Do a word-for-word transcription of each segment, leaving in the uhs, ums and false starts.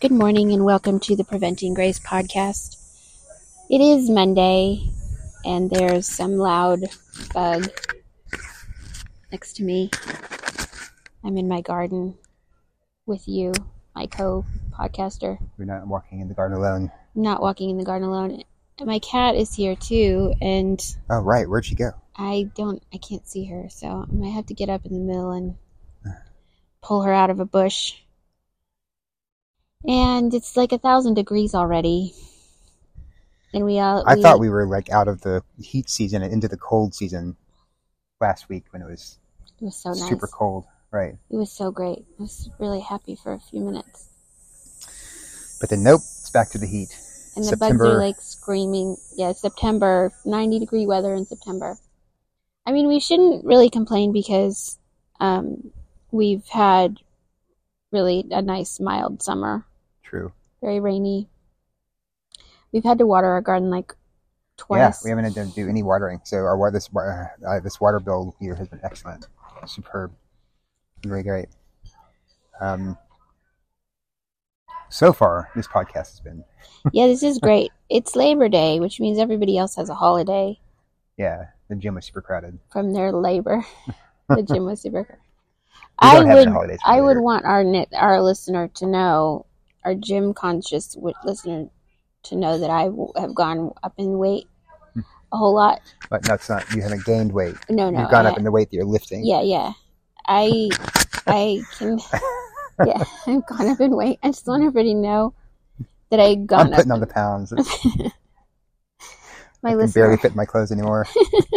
Good morning and welcome to the Preventing Grace podcast. It is Monday and there's some loud bug next to me. I'm in my garden with you, my co-podcaster. We're not walking in the garden alone. I'm not walking in the garden alone. My cat is here too, and oh right, where'd she go? I don't, I can't see her, so I might have to get up in the middle and pull her out of a bush. And it's like a thousand degrees already. And we all. I we, thought we were like out of the heat season and into the cold season last week when it was. It was so nice. Super cold, right? It was so great. I was really happy for a few minutes. But then nope, it's back to the heat. And the September. bugs are like screaming. Yeah, September, ninety degree weather in September. I mean, we shouldn't really complain because um, we've had really a nice mild summer. True. Very rainy. We've had to water our garden like twice. Yeah, we haven't had to do any watering. So our water, this uh, this water bill year has been excellent, superb, very great. Um, so far, this podcast has been. Yeah, this is great. It's Labor Day, which means everybody else has a holiday. Yeah, the gym was super crowded. From their labor, the gym was super crowded. We I don't have would, any holidays I would later. want our our listener to know, our gym conscious listener to know that I have gone up in weight a whole lot. But that's not. You haven't gained weight. No, no, You've gone I, up in the weight that you're lifting. Yeah, yeah. I, I can. Yeah, I've gone up in weight. I just want everybody to know that I've gone I'm putting up. on the pounds. My I can listener. barely fit in my clothes anymore.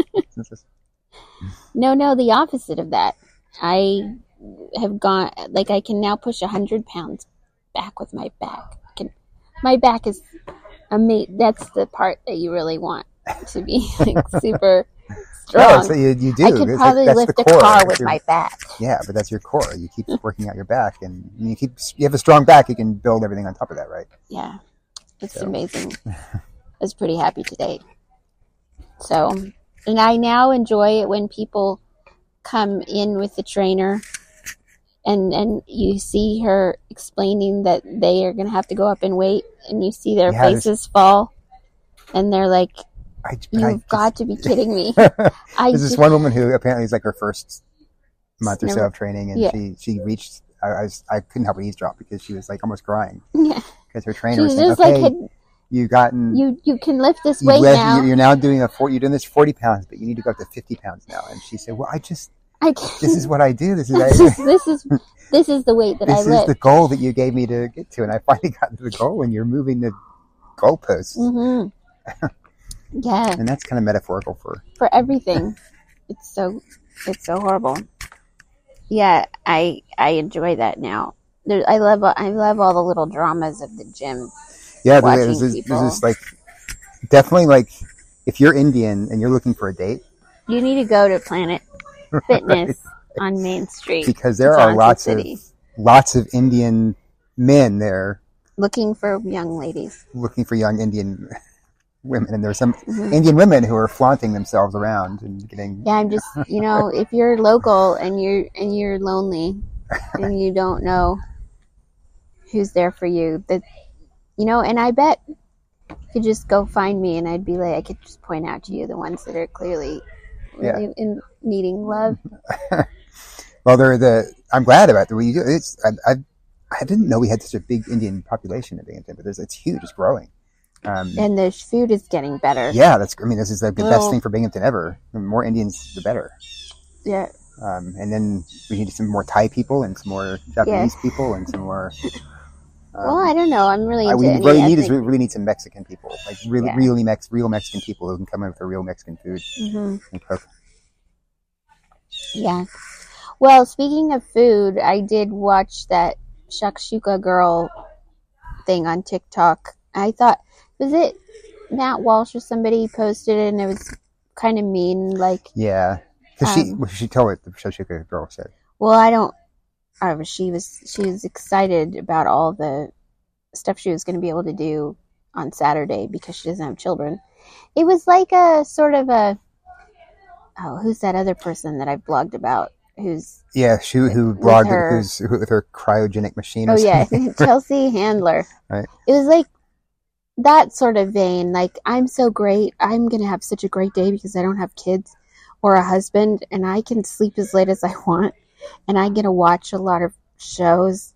No, no, the opposite of that. I have gone, like, I can now push one hundred pounds back with my back. I can, my back is, ama- that's the part that you really want to be, like, super strong. No, so you, you do. I could It's probably like, that's lift the a core. car That's with your, my back. Yeah, but that's your core. You keep working out your back, and you keep. You have a strong back. You can build everything on top of that, right? Yeah, it's So. amazing. I was pretty happy today. So, and I now enjoy it when people come in with the trainer and and you see her explaining that they are going to have to go up in weight, and you see their Yeah, faces this- fall, and they're like, I, you've I just, got to be kidding me. There's I this just, one woman who apparently is like her first month or Never- so of training, and yeah. she she reached. I, I was I couldn't help but eavesdrop because she was like almost crying yeah. because her She trainer was was saying, just "Okay, like, you gotten you you can lift this you weight lift- now. You're now doing a four, you're doing this forty pounds, but you need to go up to fifty pounds now." And she said, "Well, I just I can't. this is what I do. This is this I, is this is this is the weight that this I is lift." the goal that you gave me to get to, and I finally got to the goal, and you're moving the goalposts, Mm-hmm. Yeah, and that's kind of metaphorical for for everything. It's so it's so horrible. Yeah, I I enjoy that now. There, I love I love all the little dramas of the gym. yeah. Watching There's this, people. there's this like definitely like if you're Indian and you're looking for a date, You need to go to Planet Fitness on Main Street because there are Johnson lots City, of lots of Indian men there looking for young ladies. looking for young Indian women, and there's some Mhm. Indian women who are flaunting themselves around and getting. Yeah, I'm just you know if you're local and you're and you're lonely and you don't know who's there for you, that you know, and I bet you could just go find me and I'd be like, I could just point out to you the ones that are clearly really Yeah. in needing love. Well, they're the. I'm glad about the way you do. It's. I, I. I didn't know we had such a big Indian population in Binghamton, but there's, it's huge. It's growing. Um, And the food is getting better. yeah, that's. I mean, this is like the Little- best thing for Binghamton ever. The more Indians, the better. Yeah. Um, and then we need some more Thai people and some more Japanese people and some more. Um, Well, I don't know. I'm really I- into we any really need is ethnic- we really need some Mexican people, like really, Yeah. really Mex, real Mexican people who can come in with a real Mexican food Mhm. and cook. Yeah. Well, speaking of food, I did watch that shakshuka girl thing on TikTok. I thought, was it Matt Walsh or somebody posted it and it was kind of mean, like, Yeah, because she Um, well, she told what the Shoshika girl said. well, I don't, I was, she was, she was excited about all the stuff she was going to be able to do on Saturday because she doesn't have children. It was like a sort of a, oh, who's that other person that I've blogged about? who's Yeah, she who blogged her, who's who, with her cryogenic machine. Or oh yeah, something. Chelsea Handler. Right. It was like that sort of vein. Like, I'm so great. I'm gonna have such a great day because I don't have kids or a husband, and I can sleep as late as I want, and I'm gonna watch a lot of shows.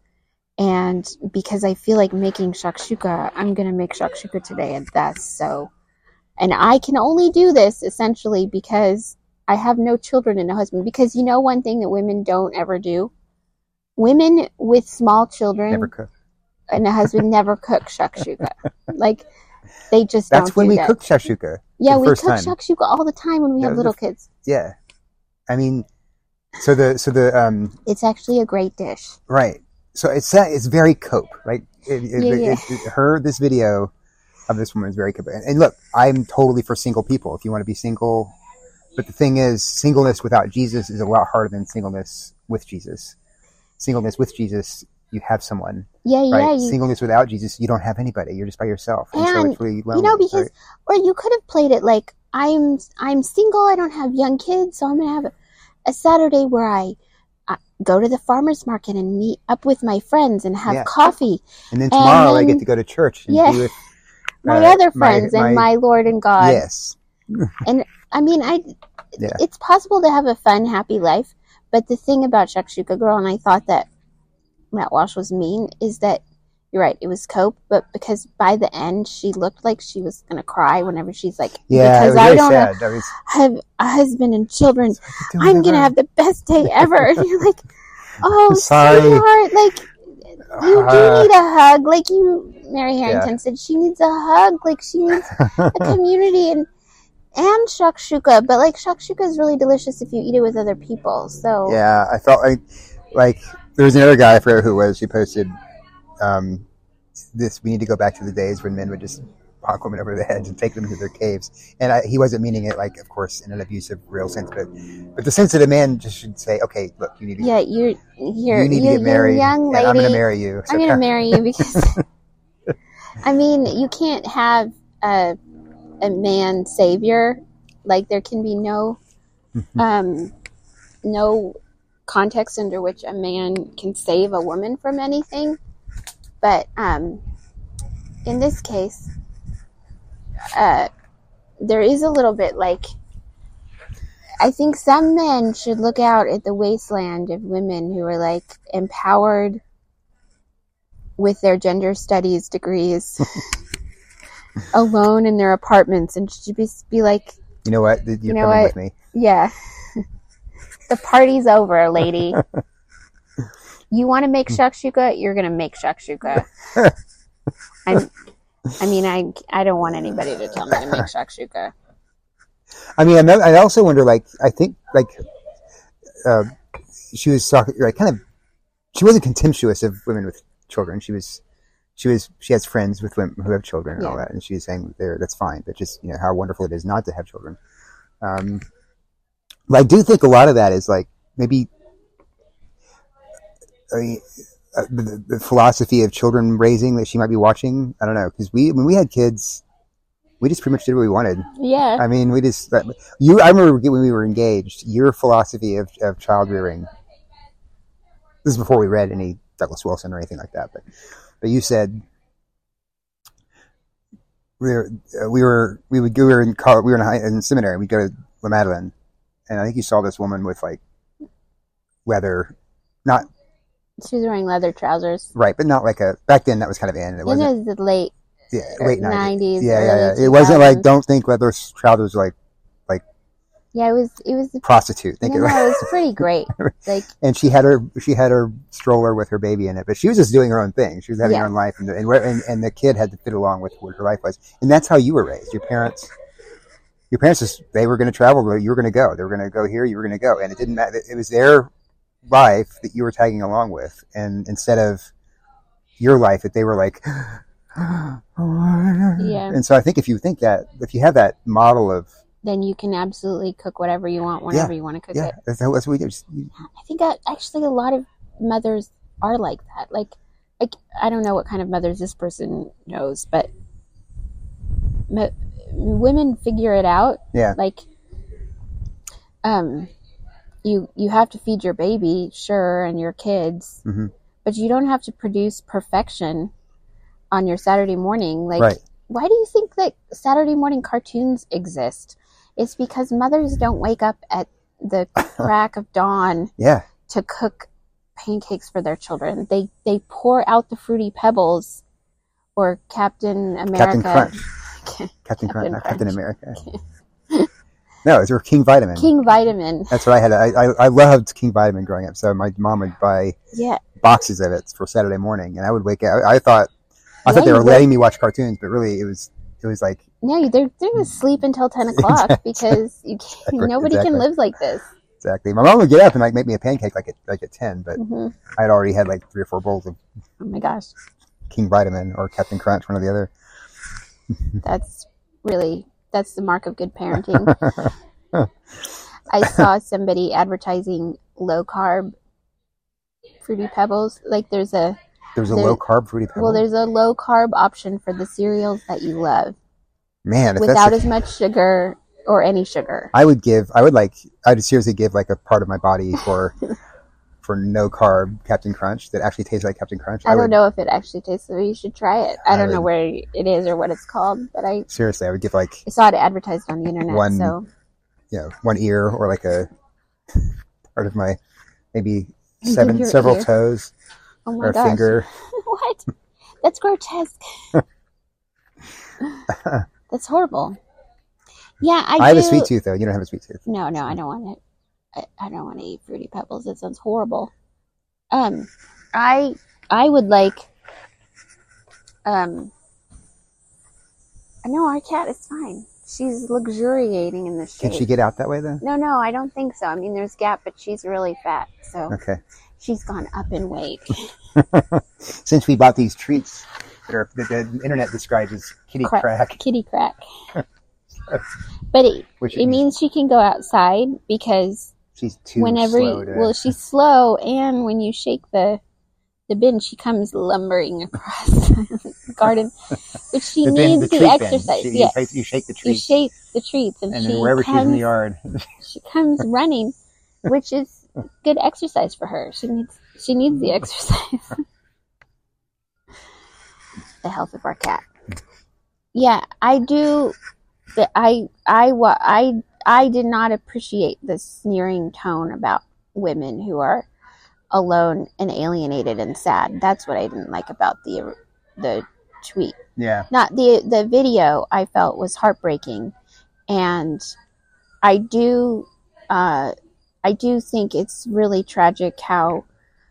And because I feel like making shakshuka, I'm gonna make shakshuka today, and that's so. And I can only do this essentially because I have no children and no husband. Because you know one thing that women don't ever do? Women with small children Never cook. and a husband never cook shakshuka. Like, they just That's don't when do we that. cook shakshuka. Yeah, we cook time. shakshuka all the time when we Yeah, have little the, kids. Yeah. I mean, so the, so the, um, it's actually a great dish. Right. So it's, uh, it's very cope, right? It, it, yeah, it, yeah. It, it, her, this video of this woman is very cope. And, and look, I'm totally for single people. If you want to be single, but the thing is, singleness without Jesus is a lot harder than singleness with Jesus. Singleness with Jesus, you have someone. Yeah, right? yeah. You, singleness without Jesus, you don't have anybody. You're just by yourself. And, and so it's really lonely, you know, because, right? or you could have played it like, I'm, I'm single, I don't have young kids, so I'm going to have a, a Saturday where I, I go to the farmer's market and meet up with my friends and have yeah. coffee. And then tomorrow and then, I get to go to church and yeah, be with my uh, other friends my, and my Lord and God. Yes. And I mean, I, yeah. it's possible to have a fun, happy life, but the thing about Shakshuka Girl, and I thought that Matt Walsh was mean, is that you're right, it was cope, but because by the end she looked like she was gonna cry whenever she's like, yeah, because I don't sad. That was... have a husband and children, I'm gonna have the best day ever. And you're like, oh, sorry, sweetheart, like you uh, do need a hug. Like you, Mary Harrington yeah. said, she needs a hug. Like she needs a community and and shakshuka. But like shakshuka is really delicious if you eat it with other people. So yeah, I felt like like there was another guy, I forget who it was, he posted. Um, this we need to go back to the days when men would just knock women over the heads and take them to their caves. And I, he wasn't meaning it like, of course, in an abusive, real sense, but but the sense that a man just should say, "Okay, look, you need to yeah, you're you're you need you're, to get married, young lady. And I'm going to marry you. So I'm going to marry you because I mean, you can't have a a man savior. Like there can be no um no context under which a man can save a woman from anything. But um, in this case, uh, there is a little bit like, I think some men should look out at the wasteland of women who are like empowered with their gender studies degrees, alone in their apartments, and should be, be like, you know what, you're you know coming what? with me. Yeah, the party's over, lady. You want to make shakshuka? You're going to make shakshuka. I'm, I mean, I I don't want anybody to tell me to make shakshuka. I mean, I also wonder, like, I think, like, uh, she was talking, like, kind of, she wasn't contemptuous of women with children. She was, she was, she has friends with women who have children and yeah. all that, and she was saying there, that's fine, but just, you know, how wonderful it is not to have children. Um, but I do think a lot of that is, like, maybe, I mean, uh, the, the philosophy of children raising that she might be watching. I don't know, because we when we had kids, we just pretty much did what we wanted. Yeah. I mean, we just you. I remember when we were engaged. Your philosophy of, of child rearing. This is before we read any Douglas Wilson or anything like that, but but you said we were uh, we were we would go we were in college, we were in, high, in seminary. We'd go to La Madeleine, and I think you saw this woman with like leather, not. She was wearing leather trousers. Right, but not like a... Back then, that was kind of in. It wasn't... It was the late... Yeah, late nineties. nineties. Yeah, yeah, yeah. It wasn't like, don't think leather trousers like... like yeah, it was... It was... prostitute. Think no, it, no, it was pretty great. Like, and she had her she had her stroller with her baby in it, but she was just doing her own thing. She was having yeah. her own life, and, and, and, and the kid had to fit along with what her life was. And that's how you were raised. Your parents... Your parents, just, they were going to travel, you were going to go. They were going to go here, you were going to go. And it didn't matter. It was their... life that you were tagging along with, and instead of your life that they were like yeah. And so I think if you think that if you have that model of, then you can absolutely cook whatever you want whenever yeah, you want to cook yeah, it. That's, that's what we do. I think that actually a lot of mothers are like that. Like, like I don't know what kind of mothers this person knows, but mo- women figure it out. Yeah. Like, um. you you have to feed your baby, sure, and your kids, Mm-hmm. but you don't have to produce perfection on your Saturday morning. Like, Right. why do you think that Saturday morning cartoons exist? It's because mothers don't wake up at the crack of dawn Yeah. to cook pancakes for their children. They they pour out the Fruity Pebbles or Captain America. Captain Crunch. Captain, Captain Crunch, not Crunch. Captain America. No, it was King Vitamin. King Vitamin. That's what I had. I, I I loved King Vitamin growing up. So my mom would buy Yeah. boxes of it for Saturday morning, and I would wake up. I, I thought I Yeah, thought they you were would. letting me watch cartoons, but really it was it was like No, they're they're gonna sleep until ten o'clock Exactly. because you can't, Exactly. nobody Exactly. can live like this. exactly. My mom would get up and like make me a pancake like at like at ten, but hmm I had already had like three or four bowls of Oh my gosh, King Vitamin or Captain Crunch, one or the other. that's really that's the mark of good parenting. I saw somebody advertising low carb Fruity Pebbles. Like there's a There was a There- low carb Fruity Pebble. well, there's a low carb option for the cereals that you love Man, if without that's the, as much sugar or any sugar. I would give. I would like. I would seriously give like a part of my body for for no carb Captain Crunch that actually tastes like Captain Crunch. I don't would, know if it actually tastes the way you should try it. I I don't know would- where it is or what it's called, but I Seriously, I would give like saw it advertised on the internet. One- So you know one ear or like a part of my maybe Give seven your several ear. toes oh my or a gosh, finger. what? That's grotesque. That's horrible. Yeah, I, I, have do. a sweet tooth though. You don't have a sweet tooth. No, no, I don't want it. I, I don't want to eat Fruity Pebbles. It sounds horrible. Um, I I would like. Um. No, our cat is fine. She's luxuriating in the Can shade. she get out that way though? No, no, I don't think so. I mean, there's Gap, but she's really fat, so Okay. she's gone up in weight. Since we bought these treats that are that the internet describes as kitty Crack. crack, Kitty crack. But it, which it means she can go outside because she's too whenever slow you, to. well, she's slow, and when you shake the the bin, she comes lumbering across the garden, which she the bin- needs the, the treat bin. exercise. She- yes, you, you shake the you treats, shake the treats, and, and she then wherever comes, she's in the yard, she comes running, which is good exercise for her. She needs she needs the exercise. The health of our cat. Yeah, I do. The, I I wa- I I did not appreciate the sneering tone about women who are alone and alienated and sad. That's what I didn't like about the the tweet. yeah, Not the the video. I felt was heartbreaking, and I do uh, I do think it's really tragic how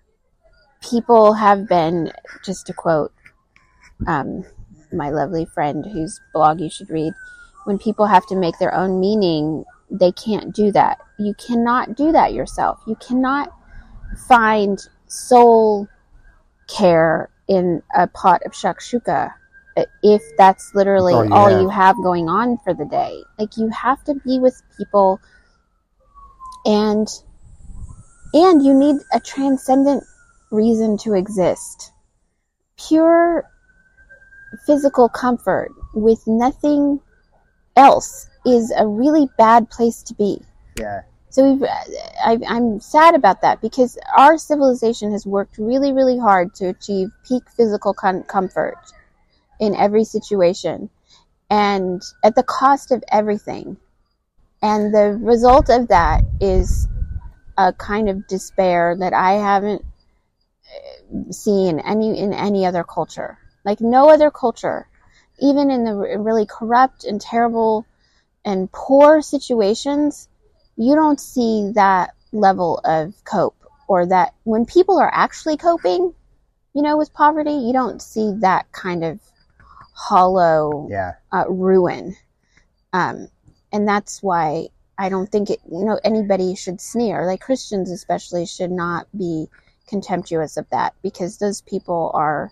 people have been, just to quote um, my lovely friend whose blog you should read, when people have to make their own meaning, they can't do that. You cannot do that yourself. You cannot find soul care in a pot of shakshuka if that's literally That's all you all have. you have going on for the day. Like, you have to be with people, and and you need a transcendent reason to exist. Pure physical comfort with nothing else is a really bad place to be. yeah. So we've, I, I'm sad about that, because our civilization has worked really, really hard to achieve peak physical com- comfort in every situation, and at the cost of everything. And the result of that is a kind of despair that I haven't seen any in any other culture. Like, no other culture, even in the really corrupt and terrible and poor situations, you don't see that level of cope, or that when people are actually coping, you know, with poverty, you don't see that kind of hollow Yeah. uh, ruin. Um, and that's why I don't think it, you know, anybody should sneer. Like, Christians especially should not be contemptuous of that, because those people are,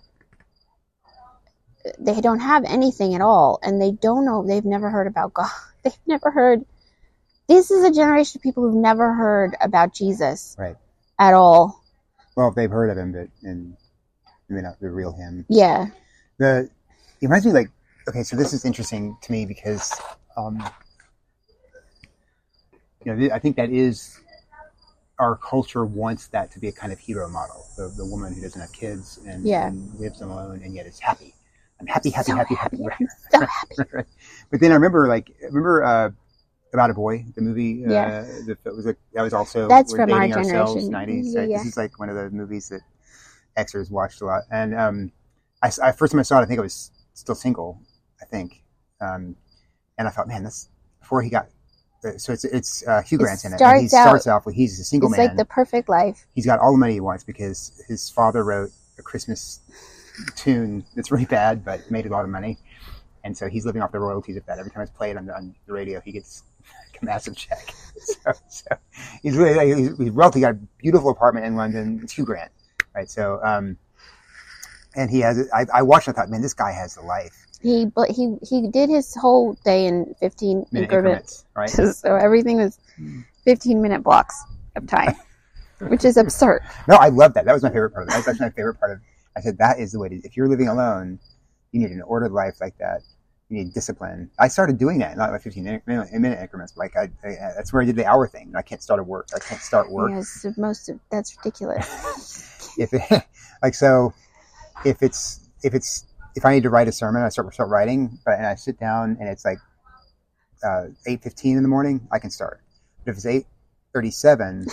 they don't have anything at all, and they don't know, they've never heard about God. They've never heard, this is a generation of people who've never heard about Jesus Right. at all. Well, they've heard of him, but and maybe not the real him. Yeah. The it reminds me, like, okay, so this is interesting to me because um, you know, I think that is our culture wants that to be a kind of hero model. The, the woman who doesn't have kids and, Yeah. and lives alone and yet is happy. I'm happy, happy, So happy, happy. happy. So happy. Right. But then I remember, like, remember uh, About a Boy, the movie? Uh, Yeah. the, that was like that was also That's We're from our Dating Ourselves, generation. nineties. Yeah, Right? yeah. This is like one of the movies that Xers watched a lot. And um, I, I first time I saw it, I think I was still single. I think, um, and I thought, man, that's before he got. So it's it's uh, Hugh It Grant's in it. And starts he starts out- off with he's a single It's man. like the perfect life. He's got all the money he wants because his father wrote a Christmas tune that's really bad but made a lot of money, and so he's living off the royalties of that. Every time it's played on the, on the radio, he gets a massive check. So, so he's really he's, he's wealthy. Got a beautiful apartment in London. It's Hugh Grant, right? So, um, and he has. I, I watched. And I thought, man, this guy has the life. He but he he did his whole day in fifteen Minute increments, increments, right? so everything was fifteen minute blocks of time, which is absurd. No, I love that. That was my favorite part of it. That was actually my favorite part of. I said that is the way to. If you're living alone, you need an ordered life like that. You need discipline. I started doing that, not like fifteen minute, minute increments. Like I, I, that's where I did the hour thing. I can't start a work. I can't start work. Yes, most of that's ridiculous. If it, like so, if it's if it's if I need to write a sermon, I start start writing, but and I sit down and it's like uh, eight fifteen in the morning, I can start. But if it's eight thirty seven,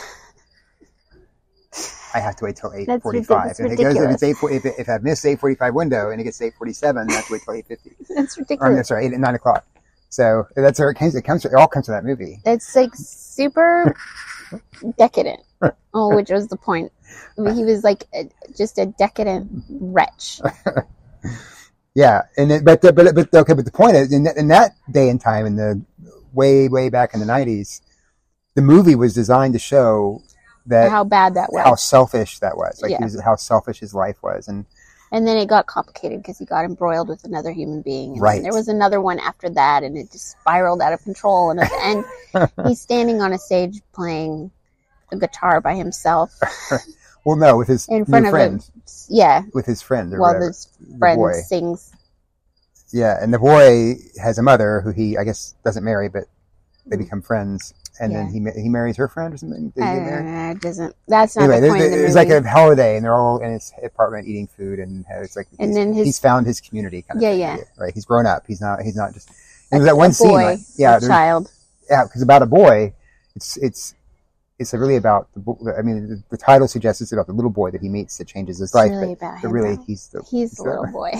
I have to wait till eight That's forty five. ridiculous. If it goes, if it's ridiculous. eight, if, it, if I miss eight forty five window and it gets eight forty seven, I have to wait till eight fifty. That's Or I'm ridiculous. sorry, eight nine o'clock. So that's where it comes. It comes. It all comes from that movie. It's like super decadent. Oh, which was the point. I mean, he was like a, just a decadent wretch. Yeah, and it, but the, but but okay, but the point is, in, in that day and time, in the way way back in the nineties, the movie was designed to show that How bad that was. how selfish that was, like Yeah. his, how selfish his life was, and And then it got complicated because he got embroiled with another human being. And Right. then there was another one after that, and it just spiraled out of control. And at the end, he's standing on a stage playing a guitar by himself well, no, with his in front new of friend, a yeah. with his friend, or While whatever, this the friend boy. sings. Yeah, and the boy has a mother who he, I guess, doesn't marry, but they become friends, and then Yeah. he ma- he marries her friend or something. They get married? Uh, it doesn't. That's not Anyway, the point there's, of the there's movie. like a holiday, and they're all in his apartment eating food, and it's like And he's, then his- he's found his community. Kind of Yeah, thing, yeah. right. He's grown up. He's not. He's not just. And a, there's that one a scene, boy, like, yeah, a there's- child. yeah, because about a boy, it's it's it's really about. The, bo- I mean, the, the title suggests it's about the little boy that he meets that changes his It's life, really but, about but him, really though. he's the He's the the- little boy.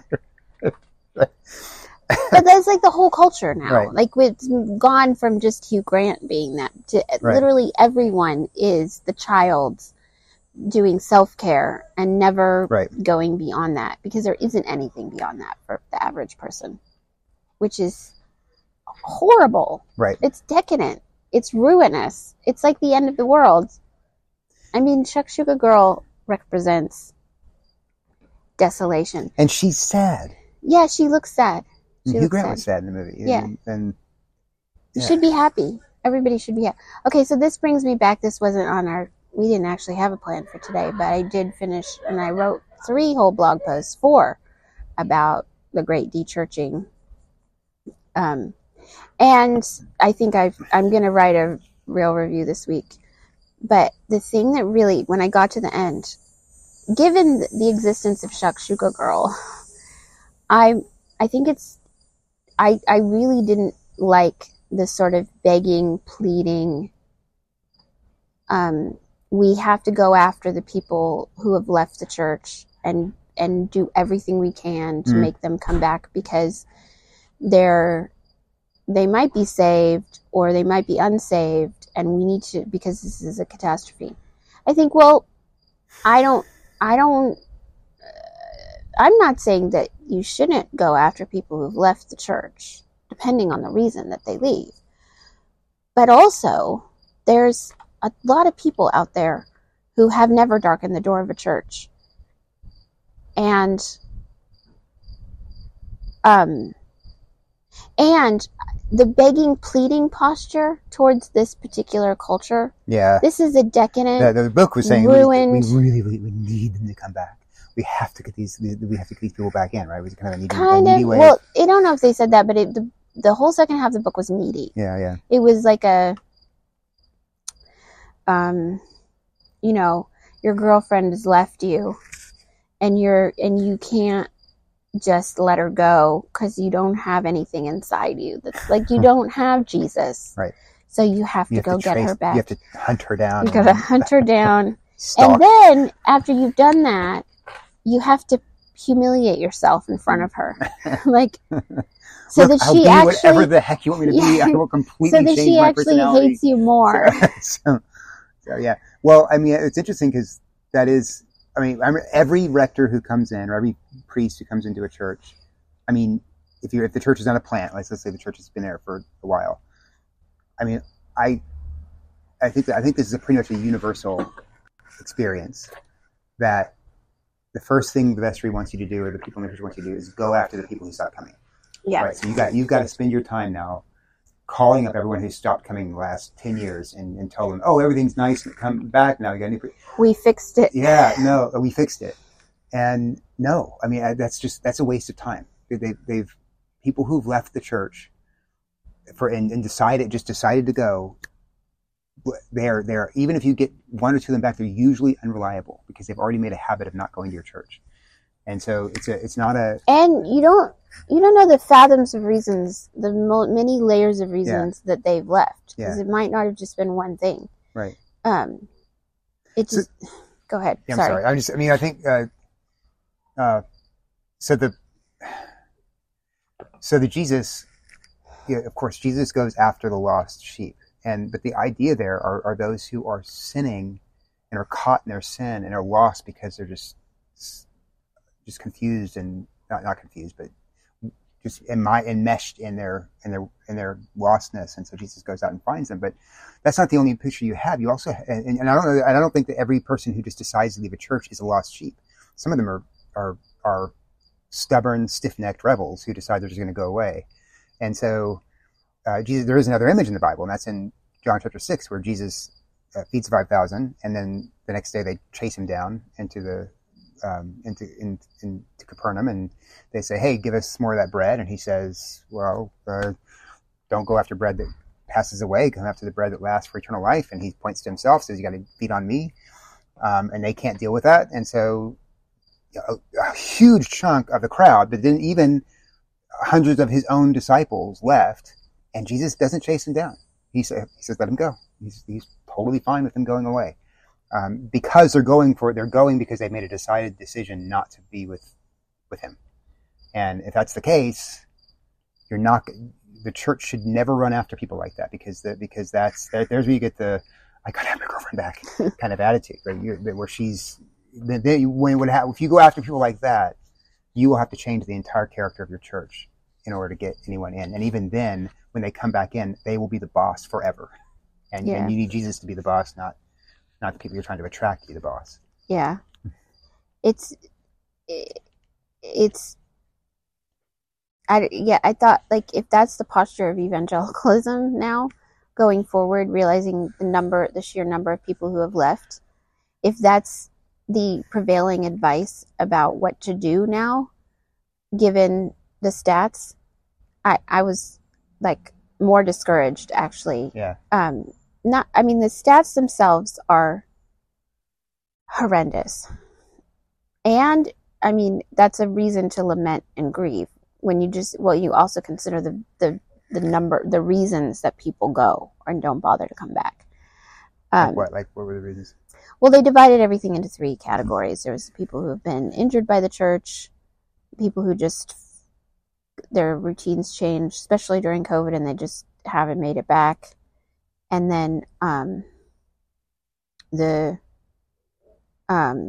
But that's like the whole culture now. Right. Like it's gone from just Hugh Grant being that to Right. literally everyone is the child doing self-care and never Right. going beyond that, because there isn't anything beyond that for the average person, which is horrible. right. It's decadent. It's ruinous. It's like the end of the world. I mean, Shakshuka Girl represents desolation. And she's sad. Yeah, she looks sad. She Hugh looks Grant sad. was sad in the movie. Yeah. and, and You Yeah. should be happy. Everybody should be happy. Okay, so this brings me back. This wasn't on our, we didn't actually have a plan for today, but I did finish, and I wrote three whole blog posts, four, about the great de-churching. Um, and I think I've, I'm going to write a real review this week. But the thing that really, when I got to the end, given the existence of Shakshuka Girl, I, I think it's, I, I really didn't like this sort of begging, pleading, um, we have to go after the people who have left the church and, and do everything we can to Mm. make them come back, because they're, they might be saved or they might be unsaved, and we need to, because this is a catastrophe. I think, well, I don't, I don't, I'm not saying that you shouldn't go after people who've left the church, depending on the reason that they leave. But also, there's a lot of people out there who have never darkened the door of a church. And, um, and the begging, pleading posture towards this particular culture, yeah, this is a decadent, the, the book was saying we, ruined- we really, really we need them to come back. We have to get these. We we have to get these people back in, right? It was kind of a needy, kind a needy of, way. well, I don't know if they said that, but it, the, the whole second half of the book was needy. yeah, yeah, It was like a, um, you know, your girlfriend has left you, and you're and you can't just let her go because you don't have anything inside you. That's like you don't have Jesus, right? So you have you to have go to get trace, her back. You have to hunt her down. You gotta hunt her down, stalk. And then after you've done that, you have to humiliate yourself in front of her, like so Look, that I'll she be actually whatever the heck you want me to be. I will completely so that change she my actually personality. hates you more. So, so, so yeah. Well, I mean, it's interesting because that is. I mean, I remember every rector who comes in, or every priest who comes into a church. I mean, if you if the church is not a plant, like let's say the church has been there for a while. I mean, I I think that, I think this is a pretty much a universal experience that the first thing the vestry wants you to do, or the people in the church want you to do, is go after the people who stop coming. Yeah. Right. So you got you've got to spend your time now calling up everyone who stopped coming the last ten years and, and tell them, oh, everything's nice, come back now. You got any? Pre-. We fixed it. Yeah. No, we fixed it. And no, I mean I, that's just that's a waste of time. They, they, they've people who've left the church for and, and decided just decided to go. They're they're even if you get one or two of them back, they're usually unreliable because they've already made a habit of not going to your church, and so it's a it's not a and you don't you don't know the fathoms of reasons, the mo- many layers of reasons yeah. that they've left because yeah. it might not have just been one thing. Right. Um. It just so, go ahead. Yeah, I'm sorry. sorry. I just I mean I think uh, uh, so the so the Jesus, yeah, of course Jesus goes after the lost sheep. And but the idea there are, are those who are sinning and are caught in their sin and are lost because they're just just confused and not not confused, but just enmeshed in their in their in their lostness. And so Jesus goes out and finds them. But that's not the only picture you have. You also and, and I don't know. I don't think that every person who just decides to leave a church is a lost sheep. Some of them are are are stubborn, stiff-necked rebels who decide they're just going to go away. And so. Uh, Jesus, there is another image in the Bible, and that's in John chapter six, where Jesus uh, feeds five thousand, and then the next day they chase him down into the um, into in, into Capernaum, and they say, "Hey, give us more of that bread." And he says, "Well, uh, don't go after bread that passes away. Come after the bread that lasts for eternal life." And he points to himself, says, "You got to feed on me," um, and they can't deal with that, and so you know, a, a huge chunk of the crowd, but then even hundreds of his own disciples left. And Jesus doesn't chase him down. He, say, he says, let him go. He's, he's totally fine with him going away. Um, because they're going for, they're going because they made a decided decision not to be with, with him. And if that's the case, you're not, the church should never run after people like that because the, because that's, there, there's where you get the, I gotta have my girlfriend back kind of attitude, right? You're, where she's, they, when, when, if you go after people like that, you will have to change the entire character of your church in order to get anyone in. And even then, when they come back in, they will be the boss forever. And, yeah. and you need Jesus to be the boss, not not the people you're trying to attract to be the boss. Yeah. It's, it's, I, yeah, I thought, like, if that's the posture of evangelicalism now, going forward, realizing the number, the sheer number of people who have left, if that's the prevailing advice about what to do now, given the stats, I, I was like more discouraged actually. Yeah. Um, not, I mean, the stats themselves are horrendous. And I mean, that's a reason to lament and grieve when you just, well, you also consider the, the, the number, the reasons that people go and don't bother to come back. Um, like what, like what were the reasons? Well, they divided everything into three categories. There's people who have been injured by the church, people who just, their routines changed, especially during COVID, and they just haven't made it back. And then um, the, um,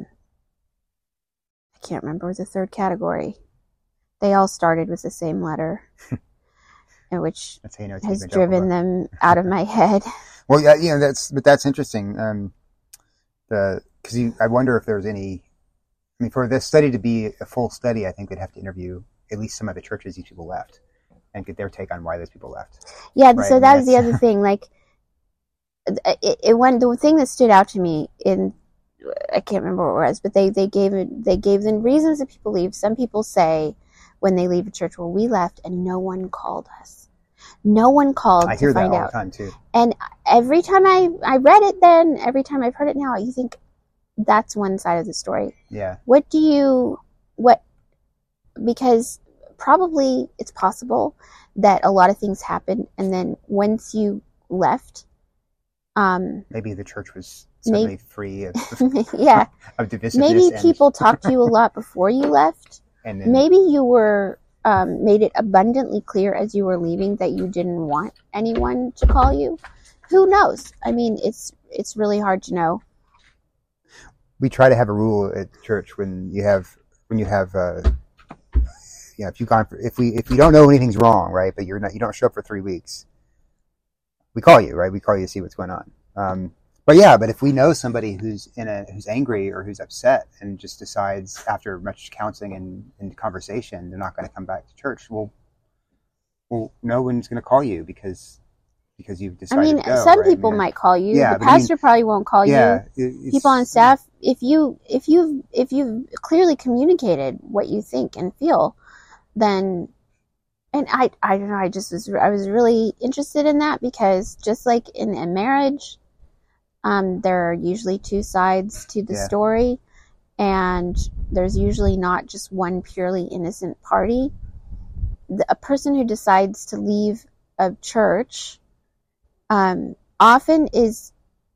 I can't remember the third category. They all started with the same letter, and which that's how you know has driven them out of my head. Well, yeah, you know, that's, but that's interesting. Um, the, cause you, I wonder if there's any, I mean, for this study to be a full study, I think they'd have to interview at least some of the churches these people left and get their take on why those people left. Yeah. Right? So I mean, that was the other thing. Like it, it went, the thing that stood out to me in, I can't remember what it was, but they, they gave it, they gave them reasons that people leave. Some people say when they leave a church, well, we left and no one called us. No one called I to hear that find all out. the time too. And every time I, I read it then, every time I've heard it now, you think that's one side of the story. Yeah. What do you, what, because probably it's possible that a lot of things happened, and then once you left, um, maybe the church was suddenly maybe, free of, yeah, of divisiveness. Maybe and... people talked to you a lot before you left. And then, maybe you were um, made it abundantly clear as you were leaving that you didn't want anyone to call you. Who knows? I mean, it's it's really hard to know. We try to have a rule at church when you have when you have. Uh, Yeah, if you gone for, if we if you don't know anything's wrong, right? But you're not you don't show up for three weeks, we call you, right? We call you to see what's going on. Um, but yeah, but if we know somebody who's in a who's angry or who's upset and just decides after much counseling and, and conversation they're not going to come back to church, well, well, no one's going to call you because because you've decided. I mean, to go, some right? people I mean, might call you. Yeah, the but I pastor mean, probably won't call yeah, you. it's, People on staff, if you if you if you've clearly communicated what you think and feel, then, and I, I don't know, I just was, I was really interested in that because just like in a marriage, um, there are usually two sides to the Yeah. story, and there's usually not just one purely innocent party. The, a person who decides to leave a church, um, often is,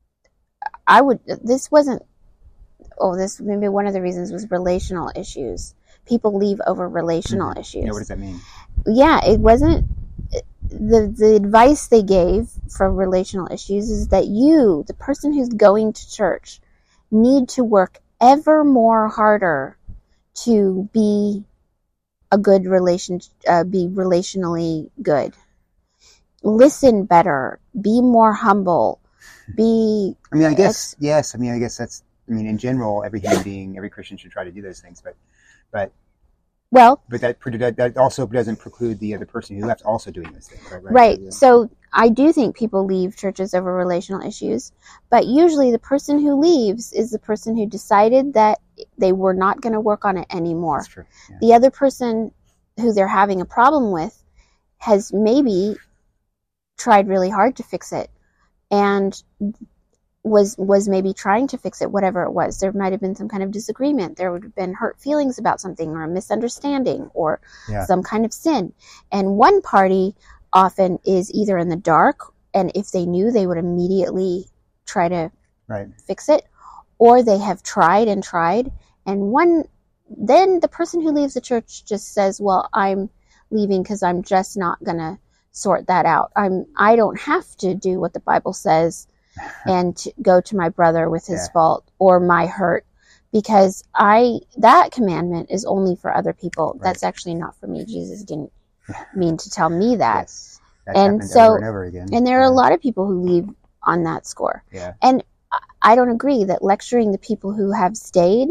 I would, this wasn't, oh, this, maybe one of the reasons was relational issues. People leave over relational mm-hmm. issues. Yeah, what does that mean? Yeah, it wasn't the the advice they gave for relational issues is that you, the person who's going to church, need to work ever more harder to be a good relation, uh, be relationally good. Listen better, be more humble, be. I mean, I guess ex- yes. I mean, I guess that's. I mean, in general, every human being, every Christian should try to do those things, but. But well, but that that also doesn't preclude the other person who left also doing this thing, right? Right. Right. Yeah. So I do think people leave churches over relational issues, but usually the person who leaves is the person who decided that they were not going to work on it anymore. That's true. Yeah. The other person who they're having a problem with has maybe tried really hard to fix it, and was was maybe trying to fix it, whatever it was. There might have been some kind of disagreement. There would have been hurt feelings about something or a misunderstanding or Yeah. some kind of sin. And one party often is either in the dark, and if they knew, they would immediately try to Right. fix it, or they have tried and tried. And one, then the person who leaves the church just says, well, I'm leaving because I'm just not going to sort that out. I'm, I don't have to do what the Bible says and to go to my brother with his Yeah. fault or my hurt, because I, that commandment is only for other people. Right. That's actually not for me. Jesus didn't mean to tell me that. Yes. That's And happened so- over and over again. And there are yeah. a lot of people who leave on that score. Yeah. And I don't agree that lecturing the people who have stayed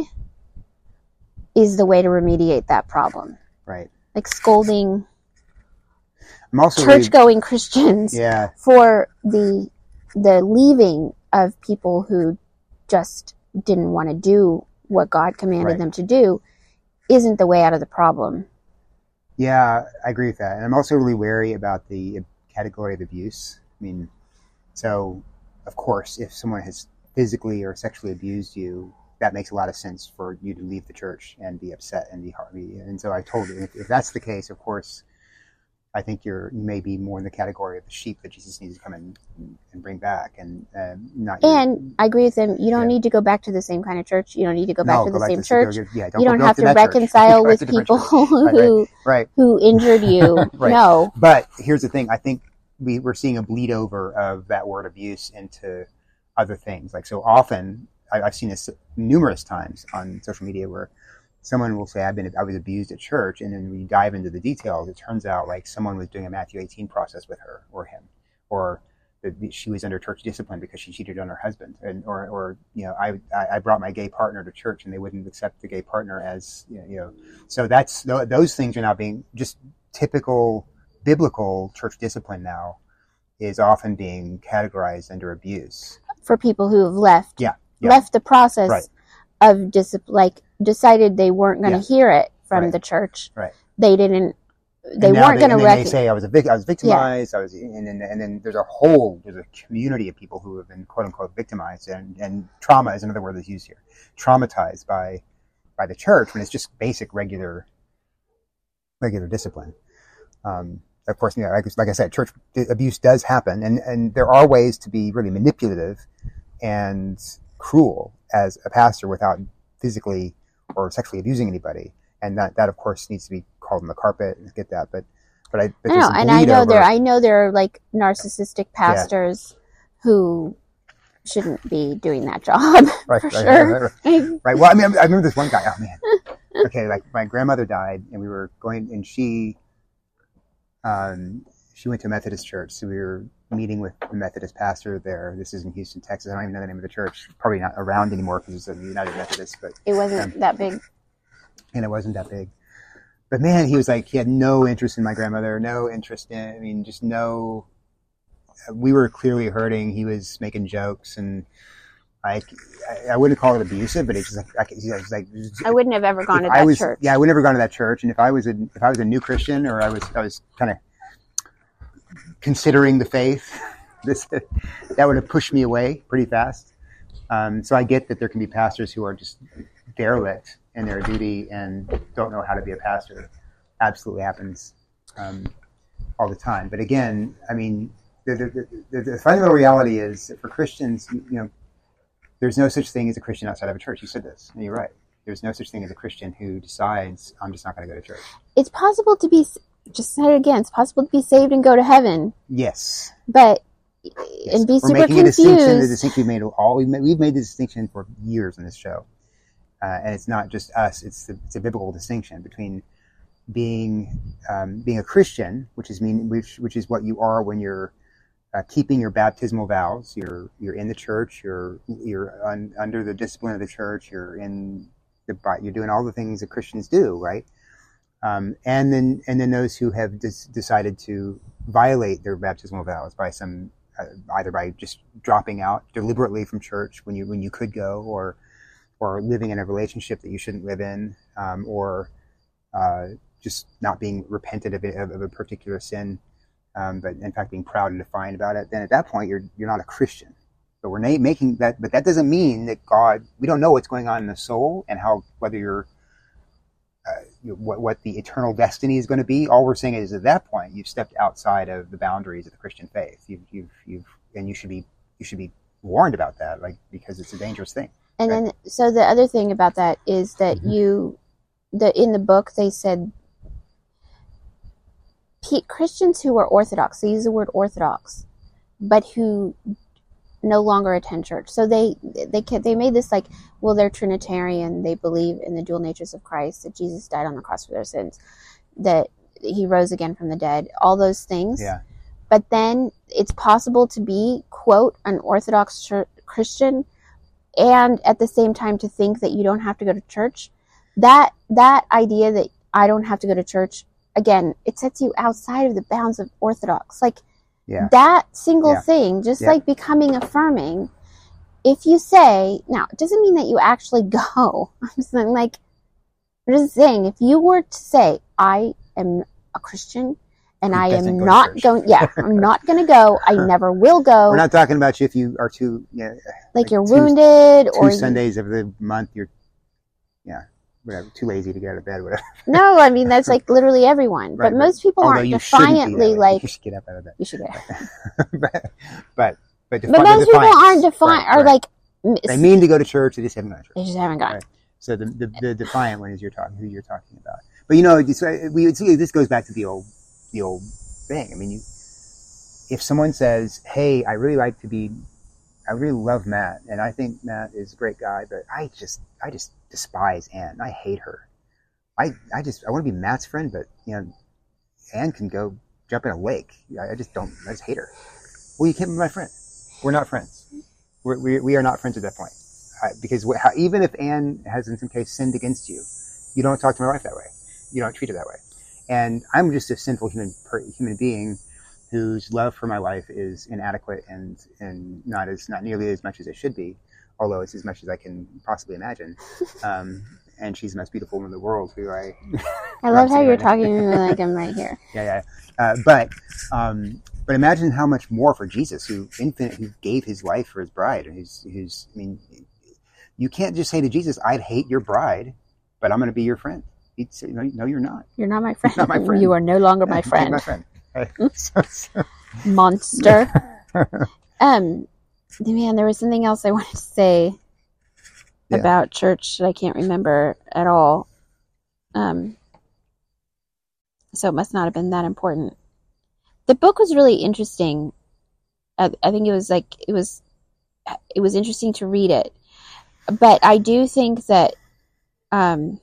is the way to remediate that problem. Right. Like scolding I'm also really, church-going Christians yeah. for the the leaving of people who just didn't want to do what God commanded Right. them to do isn't the way out of the problem. Yeah, I agree with that. And I'm also really wary about the category of abuse. I mean, so, of course, if someone has physically or sexually abused you, that makes a lot of sense for you to leave the church and be upset and be hard. And so I told you, if, if that's the case, of course, I think you're you may be more in the category of the sheep that Jesus needs to come and and bring back, and uh, not. Your, And I agree with them. You don't Yeah. need to go back to the same kind of church. You don't need to go back no, to go the back same to church. Go, yeah, You don't go have to to that church. reconcile Go with to a different people church. Right, who right. who injured you. Right. No. But here's the thing: I think we we're seeing a bleed over of that word abuse into other things. Like so often, I, I've seen this numerous times on social media where someone will say, "I've been I was abused at church," and then when you dive into the details, it turns out like someone was doing a Matthew eighteen process with her or him, or that she was under church discipline because she cheated on her husband, and or or you know, I I brought my gay partner to church and they wouldn't accept the gay partner as you know, you know. So that's those things are now being just typical biblical church discipline now is often being categorized under abuse For people who have left. Yeah, yeah. Left the process Right. of dis- like decided they weren't going to Yeah. hear it from Right. the church. Right. They didn't they and now weren't going to and then recognize. They say I was a vic- I was victimized. I was, and then and then there's a whole there's a community of people who have been quote unquote victimized, and, and trauma is another word that's used here. Traumatized by by the church when it's just basic regular regular discipline. Um, of course, you know, like, like I said, church abuse does happen, and and there are ways to be really manipulative and cruel as a pastor without physically or sexually abusing anybody, and that that of course needs to be called on the carpet and get that. But but I but I know, there's a and I bleed know over- there I know there are like narcissistic pastors who shouldn't be doing that job right, for right, sure. right, right, right. Well, I mean, I remember this one guy. Oh man. Okay, like my grandmother died, and we were going, and she, um, she went to a Methodist church, so we were meeting with the Methodist pastor there. This is in Houston, Texas. I don't even know the name of the church. Probably not around anymore because it's a United Methodist, but It wasn't um, that big. and it wasn't that big. But man, he was like, he had no interest in my grandmother, no interest in, I mean, just no. We were clearly hurting. He was making jokes, and I, I wouldn't call it abusive, but it's just like, I, it was like I wouldn't have ever gone to if that I was, church. Yeah, I would never gone to that church. And if I was a, if I was a new Christian, or I was, I was kind of considering the faith, this, that would have pushed me away pretty fast. Um, so I get that there can be pastors who are just derelict in their duty and don't know how to be a pastor. Absolutely happens um, all the time. But again, I mean, the, the, the, the fundamental reality is that for Christians, you know, there's no such thing as a Christian outside of a church. You said this, and you're right. There's no such thing as a Christian who decides, I'm just not going to go to church. It's possible to be, just say it again, it's possible to be saved and go to heaven. Yes. But, yes. and be We're super making confused. a distinction, the distinction we've made, all, we've made, we've made the distinction for years in this show. Uh, and it's not just us, it's, the, it's a biblical distinction between being, um, being a Christian, which is mean, which, which is what you are when you're, Uh, keeping your baptismal vows. You're you're in the church. You're you're un, under the discipline of the church. You're in the you're doing all the things that Christians do, right? Um, and then and then those who have des- decided to violate their baptismal vows by some uh, either by just dropping out deliberately from church when you when you could go, or or living in a relationship that you shouldn't live in, um, or uh, just not being repentant of, of, of a particular sin. Um, but in fact being proud and defiant about it, then at that point you're you're not a Christian. But we're na- making that, but that doesn't mean that God. We don't know what's going on in the soul and how whether you're uh, you know, what what the eternal destiny is going to be. All we're saying is at that point you've stepped outside of the boundaries of the Christian faith. You've you've you've and you should be you should be warned about that, like because it's a dangerous thing. And right? then, so the other thing about that is that Mm-hmm. you, the in the book they said. Christians who are Orthodox, they use the word Orthodox, but who no longer attend church. So they they they made this like, well, they're Trinitarian. They believe in the dual natures of Christ, that Jesus died on the cross for their sins, that he rose again from the dead, all those things. Yeah. But then it's possible to be, quote, an Orthodox ch- Christian and at the same time to think that you don't have to go to church. That that idea that I don't have to go to church, again, it sets you outside of the bounds of Orthodox. Like, Yeah. that single Yeah. thing, just Yeah. like becoming affirming, if you say, now, it doesn't mean that you actually go. I'm just saying, like, I'm just saying, if you were to say, I am a Christian, and Who I doesn't am go to not church. going, yeah, I'm not going to go, I never will go, We're not talking about you if you are too, you know, like, like you're two- wounded, two or you- Sundays of the month, you're, yeah, whatever, too lazy to get out of bed, whatever. no, I mean, that's like literally everyone, Right, but most people although aren't you shouldn't be that defiantly way. like, You should get up out of bed. you should go. but, but, but, defi- But most people defiance. aren't defiant, Right, are right. like, They mean to go to church, they just haven't gone to church. they just haven't gone. Right. So the, the the defiant one is you're talking who you're talking about. But you know, it's, we it's, this goes back to the old the old thing. I mean, you, if someone says, "Hey, I really like to be, I really love Matt, and I think Matt is a great guy, but I just I just despise Ann. I hate her. I I just I want to be Matt's friend, but you know, Ann can go jump in a lake. I, I just don't. I just hate her. Well, you can't be my friend. We're not friends. We're, we we are not friends at that point. I, because wh- how, even if Ann has in some case sinned against you, you don't talk to my wife that way. You don't treat her that way. And I'm just a sinful human per, human being whose love for my wife is inadequate and and not as not nearly as much as it should be, although it's as much as I can possibly imagine. Um, and she's the most beautiful woman in the world. Who I I love how you're talking to me like I'm right here. Yeah, yeah. Uh, but um, but imagine how much more for Jesus, who infinite, who gave his life for his bride, and who's who's. I mean, you can't just say to Jesus, "I'd hate your bride, but I'm going to be your friend." He'd say, "No, no, you're not. You're not my friend. Not my friend. You are no longer my friend. My friend." so, so. Monster. um, man, there was something else I wanted to say yeah. about church that I can't remember at all. Um, so it must not have been that important. The book was really interesting. I, I think it was like it was. It was interesting to read it, but I do think that um,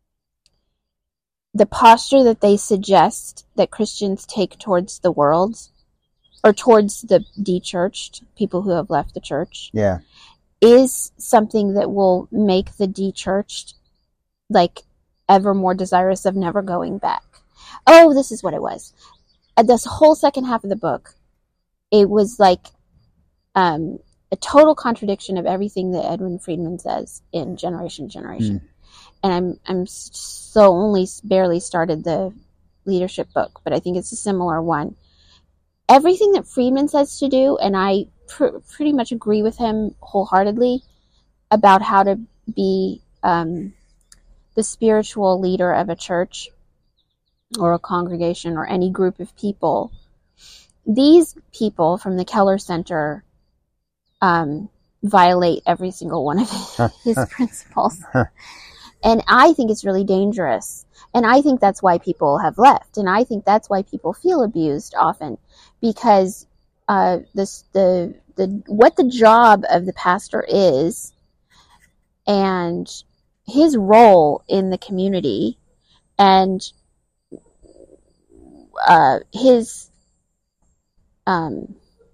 the posture that they suggest that Christians take towards the world, or towards the de-churched, people who have left the church, yeah, is something that will make the de-churched like ever more desirous of never going back. Oh, this is what it was. At this whole second half of the book, it was like um, a total contradiction of everything that Edwin Friedman says in Generation Generation. Mm. And I'm I'm so only barely started the leadership book, but I think it's a similar one. Everything that Friedman says to do, and I pr- pretty much agree with him wholeheartedly about how to be um, the spiritual leader of a church or a congregation or any group of people. These people from the Keller Center um, violate every single one of his, his principles. And I think it's really dangerous. And I think that's why people have left. And I think that's why people feel abused often, because uh, this, the, the, what the job of the pastor is and his role in the community and uh, his, um,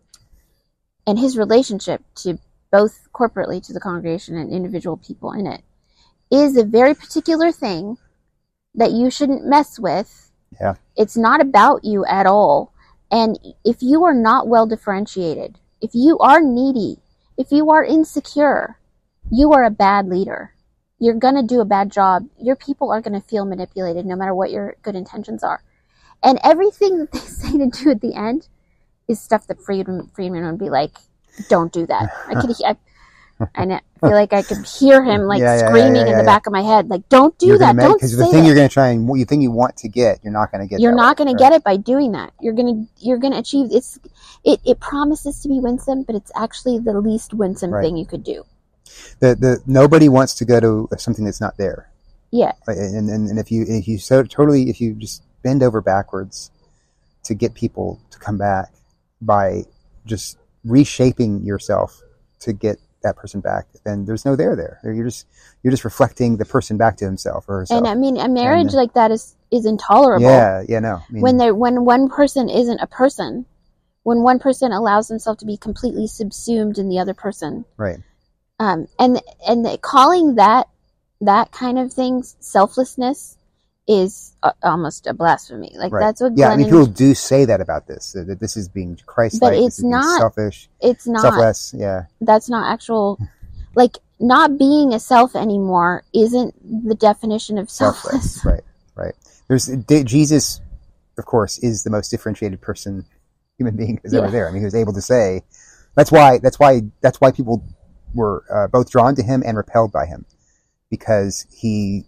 and his relationship to both corporately to the congregation and individual people in it is a very particular thing that you shouldn't mess with. Yeah. It's not about you at all. And if you are not well differentiated, if you are needy, if you are insecure, you are a bad leader. You're going to do a bad job. Your people are going to feel manipulated no matter what your good intentions are. And everything that they say to do at the end is stuff that Friedman, Friedman would be like, don't do that. I could I, I feel like I could hear him like yeah, yeah, screaming yeah, yeah, in the yeah. back of my head, like, don't do you're that. Make, don't say the thing that. You're going to try and you think you want to get, you're not going to get. You're not going right? to get it by doing that. You're going to you're going to achieve it's it. It promises to be winsome, but it's actually the least winsome right. thing you could do. The the nobody wants to go to something that's not there. Yeah. And and, and if you if you so totally if you just bend over backwards to get people to come back by just reshaping yourself to get that person back, then there's no there there. You're just you're just reflecting the person back to himself or herself. And I mean, a marriage and, like that is is intolerable. Yeah, yeah, no. I mean, when there when one person isn't a person, when one person allows himself to be completely subsumed in the other person, right? Um, and and the, calling that that kind of thing selflessness is uh, almost a blasphemy. Like right. that's what. Yeah, Glennon, I mean, people do say that about this. That this is being Christ-like. But it's not selfish. It's not selfless. Yeah, that's not actual. Like not being a self anymore isn't the definition of selfless. selfless. Right, right. There's Jesus, of course, is the most differentiated person, human being who's yeah. ever there. I mean, he was able to say. That's why. That's why. That's why people were uh, both drawn to him and repelled by him, because he.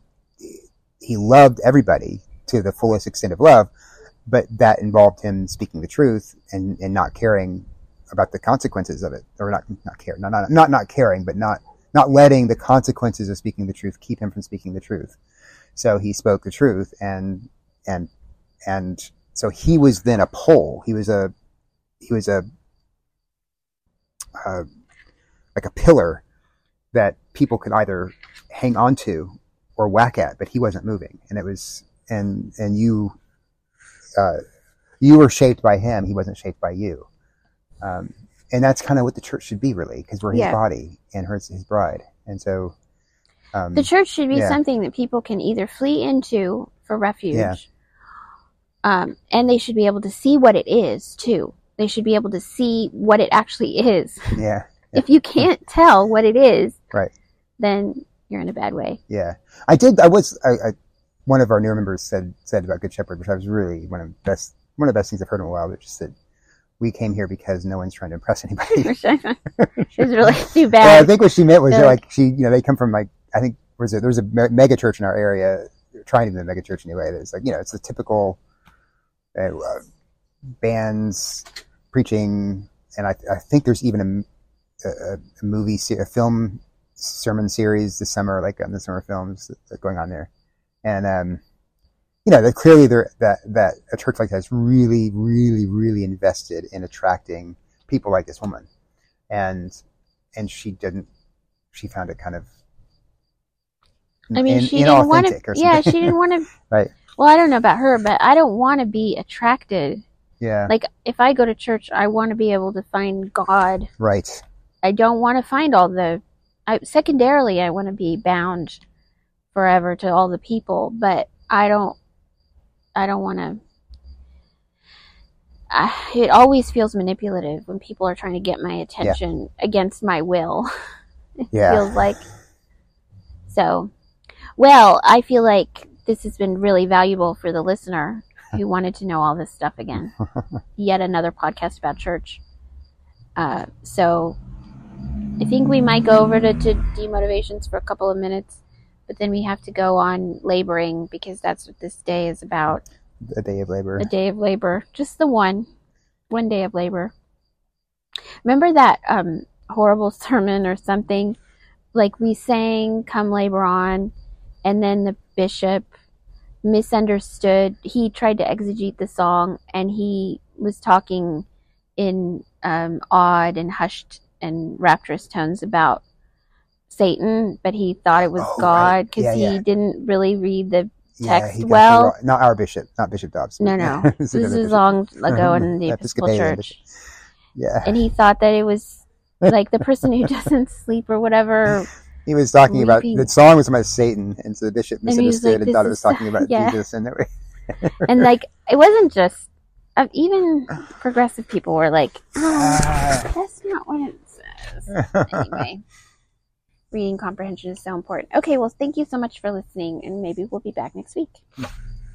He loved everybody to the fullest extent of love, but that involved him speaking the truth and, and not caring about the consequences of it, or not not care, not, not not not caring, but not not letting the consequences of speaking the truth keep him from speaking the truth. So he spoke the truth, and and and so he was then a pole. He was a he was a uh, like a pillar that people could either hang on to or whack at, but he wasn't moving. And it was, and, and you, uh, you were shaped by him. He wasn't shaped by you. Um, and that's kind of what the church should be, really, because we're his yeah. body and his, his bride. And so, um, the church should be yeah. something that people can either flee into for refuge, yeah. um, and they should be able to see what it is too. They should be able to see what it actually is. Yeah. If you can't tell what it is, right. then you're in a bad way. Yeah, I did. I was. I, I one of our newer members said said about Good Shepherd, which I was really one of the best one of the best things I've heard in a while. Which is that we came here because no one's trying to impress anybody. She was really too bad. Well, I think what she meant was They're like she, you know, they come from like I think was it there was a me- mega church in our area, trying to be a mega church anyway. That's like you know it's the typical uh, bands preaching, and I I think there's even a, a, a movie a film sermon series this summer, like um, the summer films that are going on there, and um. You know, that clearly there, that, that a church like that is really, really, really invested in attracting people like this woman. And, and she didn't, she found it kind of, I mean, in, she didn't want to, or yeah, she didn't want to, right. Well, I don't know about her, but I don't want to be attracted. Yeah. Like, if I go to church, I want to be able to find God. Right. I don't want to find all the, I, secondarily, I want to be bound forever to all the people, but I don't, I don't want to. Uh, it always feels manipulative when people are trying to get my attention yeah. against my will. It yeah. feels like. So, well, I feel like this has been really valuable for the listener who wanted to know all this stuff again. Yet another podcast about church. Uh, so, I think we might go over to, to demotivations for a couple of minutes. But then we have to go on laboring because that's what this day is about. A day of labor. A day of labor. Just the one. One day of labor. Remember that um, horrible sermon or something? Like we sang, "Come Labor On," and then the bishop misunderstood. He tried to exegete the song, and he was talking in um, awed and hushed and rapturous tones about Satan, but he thought it was oh, God because right. yeah, he yeah. didn't really read the text yeah, well. Wrong, not our bishop, not Bishop Dobbs. No, no. This is long ago in the Episcopal Church. Yeah. And he thought that it was like the person who doesn't sleep or whatever. He was talking weeping. about, the song was about Satan, and so the bishop misunderstood and, like, and thought it was is, talking about yeah. Jesus. And, that way. And like, it wasn't just, uh, even progressive people were like, oh, uh, that's not what it says. Anyway. Reading comprehension is so important. Okay, well, thank you so much for listening, and maybe we'll be back next week.